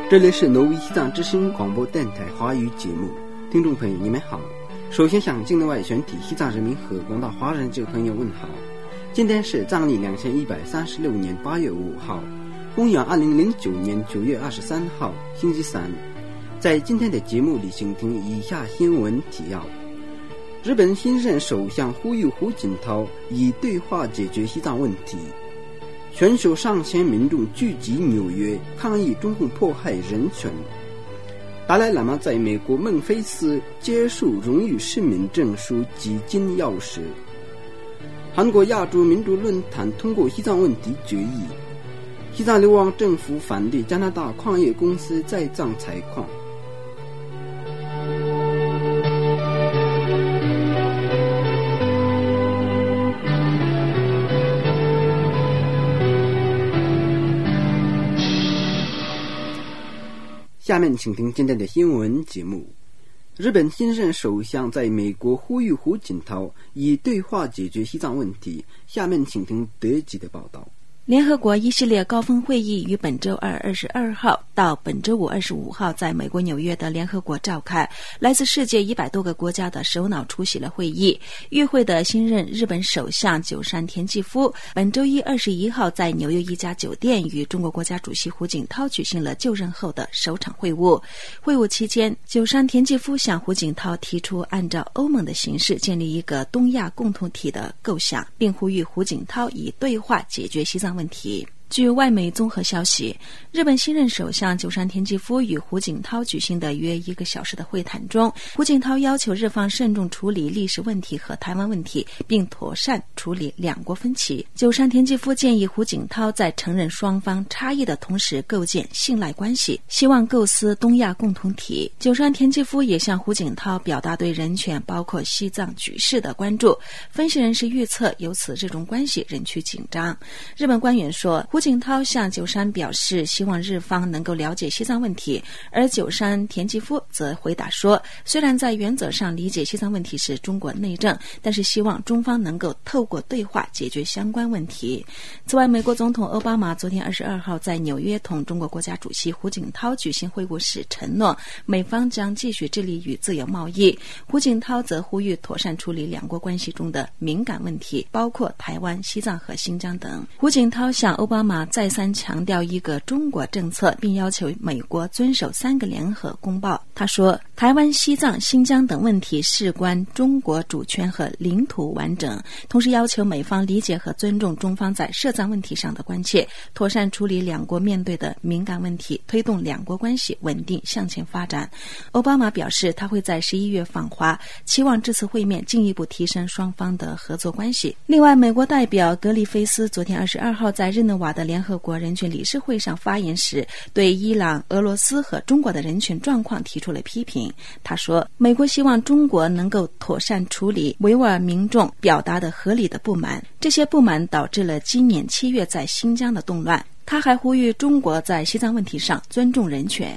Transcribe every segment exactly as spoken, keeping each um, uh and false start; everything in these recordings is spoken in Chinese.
这里是挪威西藏之声广播电台华语节目，听众朋友你们好。首先向境内外全体西藏人民和广大华人这个朋友问好。今天是藏历两千一百三十六年八月五号，公元二零零九年九月二十三号，星期三。在今天的节目里，请听以下新闻提要：日本新任首相呼吁胡锦涛以对话解决西藏问题。全球上千民众聚集纽约抗议中共迫害人权。达赖喇嘛在美国孟菲斯接受荣誉市民证书及金钥匙。韩国亚洲民主论坛通过西藏问题决议。西藏流亡政府反对加拿大矿业公司在藏采矿。下面请听今天的新闻节目。日本新任首相在美国呼吁胡锦涛以对话解决西藏问题。下面请听德籍的报道。 联合国一系列高峰会议于本周二二十二号到本周五二十五号在美国纽约的联合国召开，来自世界一百多个国家的首脑出席了会议。与会的新任日本首相久山田纪夫本周一二十一号在纽约一家酒店与中国国家主席胡锦涛举行了就任后的首场会晤。会晤期间，久山田纪夫向胡锦涛提出按照欧盟的形式建立一个东亚共同体的构想，并呼吁胡锦涛以对话解决西藏问题。据外媒综合消息，日本新任首相久山田纪夫与胡锦涛举行的约一个小时的会谈中，胡锦涛要求日方慎重处理历史问题和台湾问题，并妥善处理两国分歧。久山田纪夫建议胡锦涛在承认双方差异的同时构建信赖关系，希望构思东亚共同体。久山田纪夫也向胡锦涛表达对人权包括西藏局势的关注。分析人士预测，由此这种关系仍趋紧张。日本官员说，胡锦涛向久山表示希望日方能够了解西藏问题，而久山田纪夫则回答说，虽然在原则上理解西藏问题是中国内政，但是希望中方能够透过对话解决相关问题。此外，美国总统奥巴马昨天二十二号在纽约同中国国家主席胡锦涛举行会晤时承诺，美方将继续致力于自由贸易。胡锦涛则呼吁妥善处理两国关系中的敏感问题，包括台湾、西藏和新疆等。胡锦涛向奥巴马再三强调一个中国政策，并要求美国遵守三个联合公报。他说，台湾、西藏、新疆等问题事关中国主权和领土完整，同时要求美方理解和尊重中方在涉藏问题上的关切，妥善处理两国面对的敏感问题，推动两国关系稳定向前发展。奥巴马表示，他会在十一月访华，期望这次会面进一步提升双方的合作关系。另外，美国代表格里菲斯昨天二十二号在日内瓦的联合国人权理事会上发言时，对伊朗、俄罗斯和中国的人权状况提出了批评。他说，美国希望中国能够妥善处理维吾尔民众表达的合理的不满，这些不满导致了今年七月在新疆的动乱。他还呼吁中国在西藏问题上尊重人权。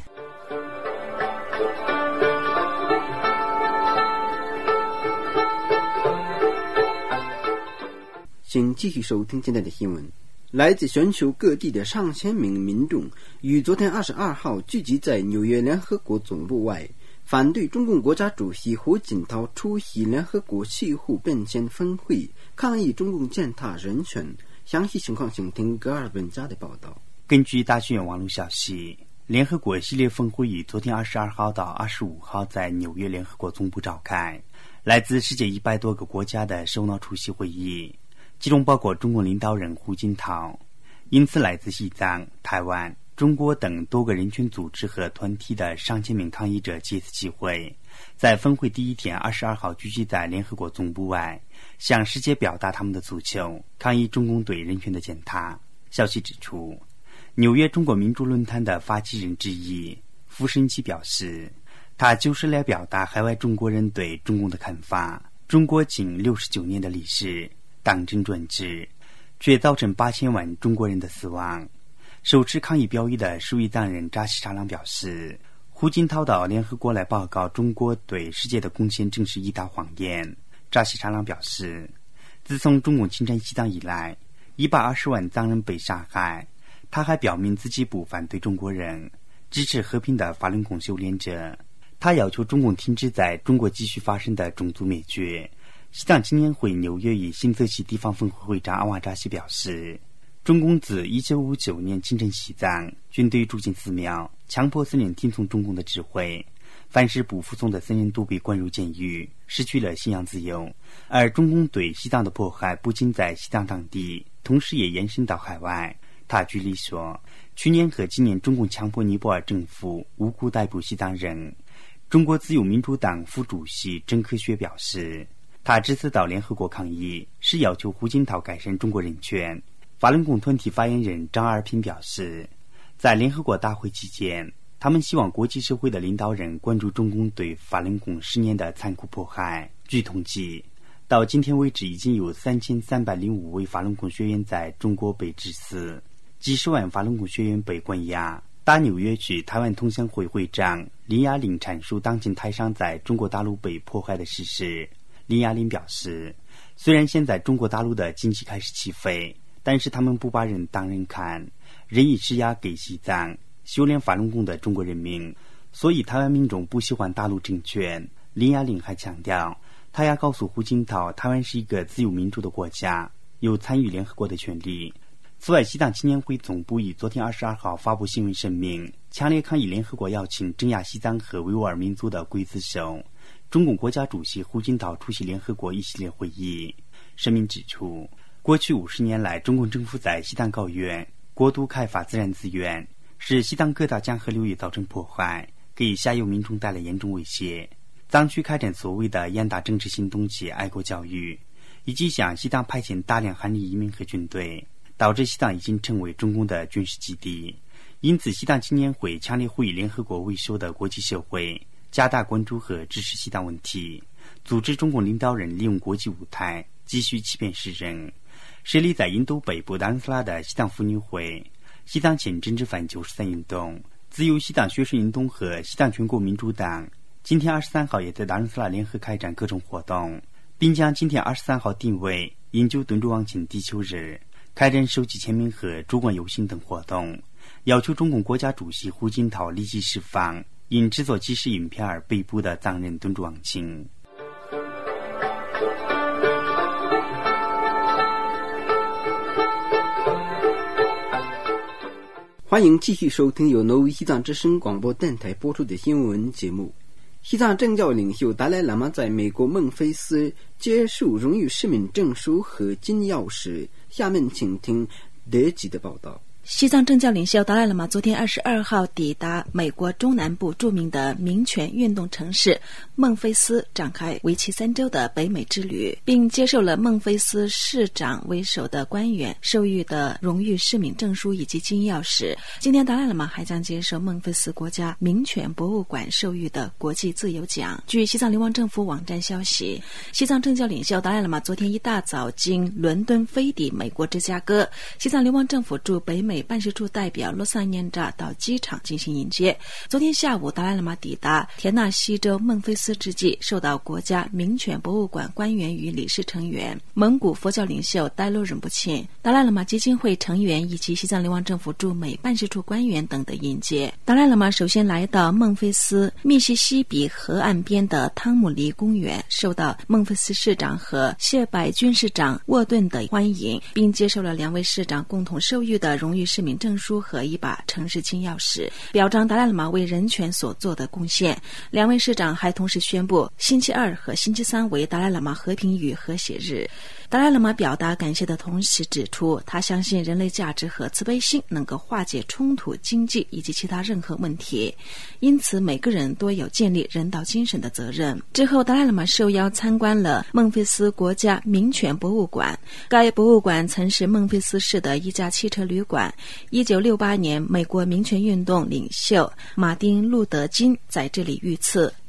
请继续收听今天的新闻。来自全球各地的上千名民众于昨天二十二号聚集在纽约联合国总部外，反对中共国家主席胡锦涛出席联合国气候变迁峰会，抗议中共践踏人权。详细情况请听格尔本家的报道。 根据大学院网络消息，联合国系列峰会于昨天二十二号到二十五号在纽约联合国总部召开，来自世界一百多个国家的首脑出席会议，其中包括中国领导人胡锦涛。因此，来自西藏、台湾、中国等多个人权组织和团体的上千名抗议者借此机会，在峰会第一天二十二号聚集在联合国总部外，向世界表达他们的诉求，抗议中共对人权的践踏。消息指出，纽约中国民主论坛的发起人之一傅申奇表示，他就是来表达海外中国人对中共的看法。中国近六十九年的历史，党政专制，却造成八千万中国人的死亡。手持抗议标语的数裔藏人扎西沙朗表示，胡锦涛到联合国来报告中国对世界的贡献正是一大谎言。扎西沙朗表示，自从中共侵占西藏以来，一百二十万藏人被杀害。他还表明自己不反对中国人， 支持和平的法轮功修炼者。他要求中共停止在中国继续发生的种族灭绝。西藏青年会纽约与新泽西地方分会会长阿瓦扎西表示，中共自一九五九年侵占西藏，军队住进寺庙，强迫僧人听从中共的指挥，凡是不服从的僧人都被关入监狱，失去了信仰自由。而中共对西藏的迫害不仅在西藏当地，同时也延伸到海外。他举例说，去年和今年中共强迫尼泊尔政府无辜逮捕西藏人。中国自由民主党副主席郑克学表示，他这次到联合国抗议是要求胡锦涛改善中国人权。法轮功团体发言人张二平表示，在联合国大会期间，他们希望国际社会的领导人关注中共对法轮功十年的残酷迫害。据统计，到今天为止已经有三千三百零五位法轮功学员在中国被致死，几十万法轮功学员被关押。大纽约区台湾同乡会会长林雅玲阐述当今台商在中国大陆被迫害的事实。林雅玲表示，虽然现在中国大陆的经济开始起飞，但是他们不把人当人看，人以施压给西藏修炼法轮功的中国人民，所以台湾民众不喜欢大陆政权。林雅玲还强调，他要告诉胡锦涛，台湾是一个自由民主的国家，有参与联合国的权利。此外，西藏青年会总部于昨天二十二号发布新闻声明，强烈抗议联合国邀请镇压西藏和维吾尔民族的刽子手中共国家主席胡锦涛出席联合国一系列会议。声明指出，过去五十年来，中共政府在西藏高原过度开发自然资源，使西藏各大江河流域造成破坏，给下游民众带来严重威胁。藏区开展所谓的严打政治行动及爱国教育，以及向西藏派遣大量汉人移民和军队，导致西藏已经成为中共的军事基地。因此，西藏青年会强烈呼吁联合国为首的国际社会加大关注和支持西藏问题，阻止中共领导人利用国际舞台继续欺骗世人。设立在印度北部达兰萨拉的西藏妇女会、西藏前政治犯九十三运动、自由西藏学生运动和西藏全国民主党今天二十三号也在达兰萨拉联合开展各种活动，并将今天二十三号定为饮酒敦煌前地球日，开展收集签名和烛光游行等活动，要求中共国家主席胡锦涛立即释放因制作即时影片而被捕的藏人敦煌清。 欢迎继续收听由挪威西藏之声广播电台播出的新闻节目。西藏政教领袖达赖喇嘛在美国孟菲斯接受荣誉市民证书和金钥匙。下面请听德吉的报道。 西藏政教领袖达赖喇嘛昨天二十二号抵达美国中南部著名的民权运动城市孟菲斯，展开为期三周的北美之旅，并接受了孟菲斯市长为首的官员授予的荣誉市民证书以及金钥匙。今天达赖喇嘛还将接受孟菲斯国家民权博物馆授予的国际自由奖。据西藏流亡政府网站消息，西藏政教领袖达赖喇嘛昨天一大早经伦敦飞抵美国芝加哥，西藏流亡政府驻北美美办事处代表洛萨念扎到机场进行迎接。昨天下午，达赖喇嘛抵达田纳西州孟菲斯之际，受到国家民权博物馆官员与理事成员、蒙古佛教领袖呆洛仁波切、达赖喇嘛基金会成员以及西藏流亡政府驻美办事处官员等的迎接。达赖喇嘛首先来到孟菲斯密西西比河岸边的汤姆黎公园，受到孟菲斯市长和谢百军市长沃顿的欢迎，并接受了两位市长共同授予的荣誉市民证书和一把城市金钥匙，表彰达赖喇嘛为人权所做的贡献。两位市长还同时宣布星期二和星期三为达赖喇嘛和平与和谐日。达赖喇嘛表达感谢的同时指出，他相信人类价值和慈悲心能够化解冲突、经济以及其他任何问题，因此每个人都有建立人道精神的责任。之后，达赖喇嘛受邀参观了孟菲斯国家民权博物馆，该博物馆曾是孟菲斯市的一家汽车旅馆。一九六八年，美国民权运动领袖马丁·路德·金在这里遇刺，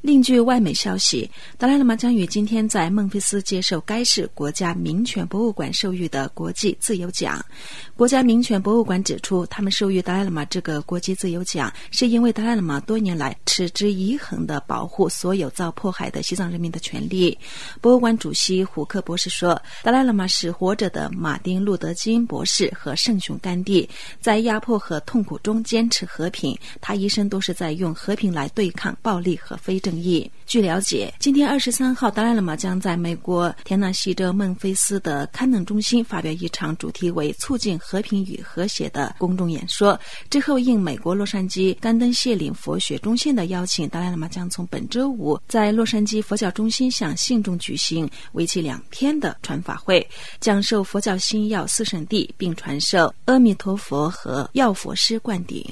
另据外媒消息，达赖喇嘛将于今天在孟菲斯接受该市国家民权博物馆授予的国际自由奖。国家民权博物馆指出，他们授予达赖喇嘛这个国际自由奖，是因为达赖喇嘛多年来持之以恒地保护所有遭迫害的西藏人民的权利。博物馆主席胡克博士说，达赖喇嘛是活着的马丁·路德·金博士和圣雄甘地，在压迫和痛苦中坚持和平，他一生都是在用和平来对抗暴力和非正义。据了解，今天二十三号，达赖喇嘛将在美国田纳西州孟菲斯的康能中心发表一场主题为促进和平与和谐的公众演说。之后应美国洛杉矶甘登谢岭佛学中心的邀请，达赖喇嘛将从本周五在洛杉矶佛教中心向信众举行为期两天的传法会，讲授佛教心要四圣谛，并传授阿弥陀佛和药佛师灌顶。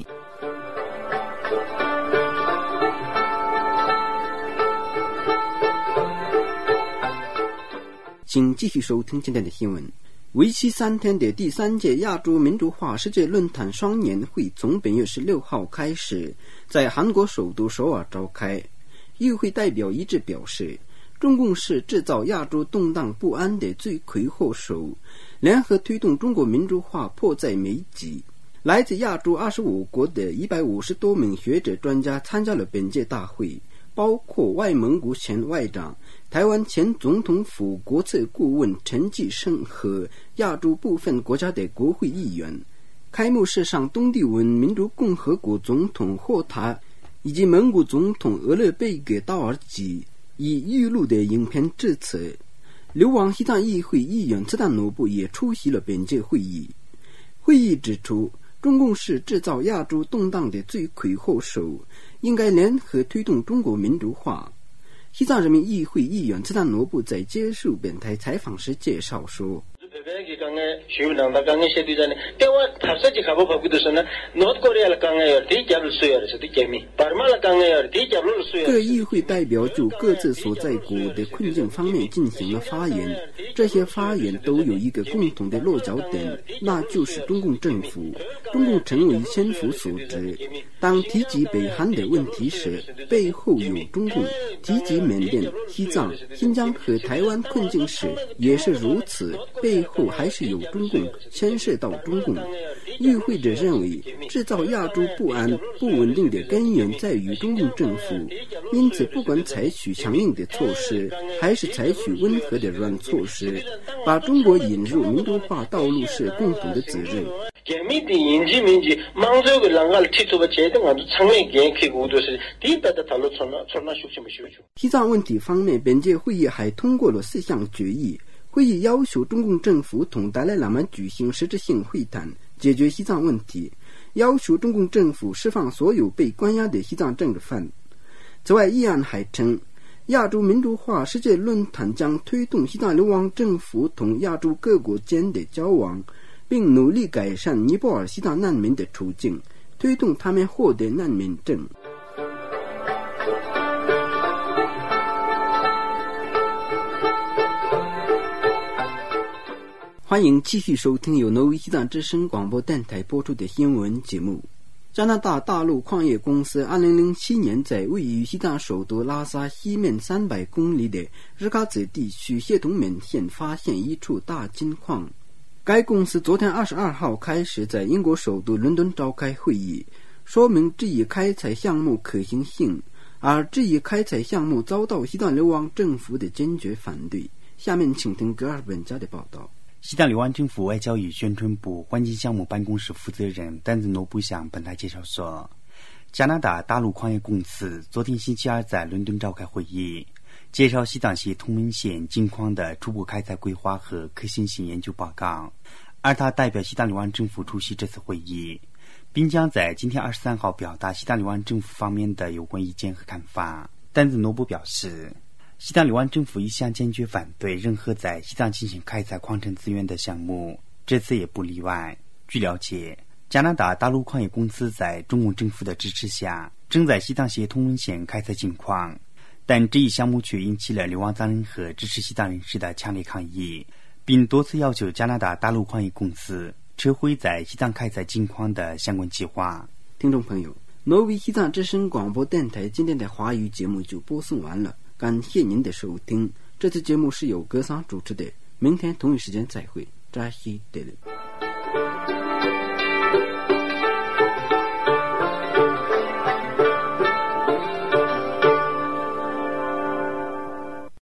请继续收听今天的新闻。为期三天的第三届亚洲民主化世界论坛双年会从本月十六号开始，在韩国首都首尔召开。与会代表一致表示，中共是制造亚洲动荡不安的罪魁祸首，联合推动中国民主化迫在眉睫。来自亚洲二十五国的一百五十多名学者专家参加了本届大会，包括外蒙古前外长、台湾前总统府国策顾问陈继生和亚洲部分国家的国会议员。开幕式上，东帝汶民主共和国总统霍塔以及蒙古总统额勒贝格道尔吉以预录的影片致辞。流亡西藏议会议员次旦努布也出席了本届会议。会议指出，中共是制造亚洲动荡的罪魁祸首，应该联合推动中国民主化。西藏人民议会议员次旦努布在接受本台采访时介绍说，各议会代表就各自所在国的困境方面进行了发言，这些发言都有一个共同的落脚点，那就是中共政府。中共成为千夫所指，当提及北韩的问题时，背后有中共；提及缅甸、西藏、新疆和台湾困境时也是如此，背后还是有中共，牵涉到中共。与会者认为，制造亚洲不安、不稳定的根源在于中共政府，因此不管采取强硬的措施，还是采取温和的软措施，把中国引入民主化道路是共同的责任。西藏问题方面，本届会议还通过了四项决议。会议要求中共政府同达赖喇嘛举行实质性会谈，解决西藏问题，要求中共政府释放所有被关押的西藏政治犯。此外，议案还称，亚洲民主化世界论坛将推动西藏流亡政府同亚洲各国间的交往，并努力改善尼泊尔西藏难民的处境，推动他们获得难民证。欢迎继续收听由挪威西藏之声广播电台播出的新闻节目。加拿大大陆矿业公司二零零七年在位于西藏首都拉萨西面三百公里的日喀则地区谢同门县发现一处大金矿。该公司昨天二十二号开始在英国首都伦敦召开会议，说明这一开采项目可行性，而这一开采项目遭到西藏流亡政府的坚决反对。下面请听格尔本家的报道。 西藏流亡政府外交与宣传部环境项目办公室负责人丹子诺布向本台介绍说，加拿大大陆矿业公司昨天星期二在伦敦召开会议，介绍西藏西通门县金矿的初步开采规划和可行性研究报告，而他代表西藏流亡政府出席这次会议，并将在今天二十三号表达西藏流亡政府方面的有关意见和看法。丹子诺布表示，西藏流亡政府一向坚决反对任何在西藏进行开采矿产资源的项目，这次也不例外。据了解，加拿大大陆矿业公司在中共政府的支持下，正在西藏西通门县开采金矿，但这一项目却引起了流亡藏人和支持西藏人士的强烈抗议，并多次要求加拿大大陆矿业公司撤回在西藏开采金矿的相关计划。 听众朋友， 挪威西藏之声广播电台今天的华语节目就播送完了，感谢您的收听。这次节目是由格桑主持的，明天同一时间再会，扎西德勒。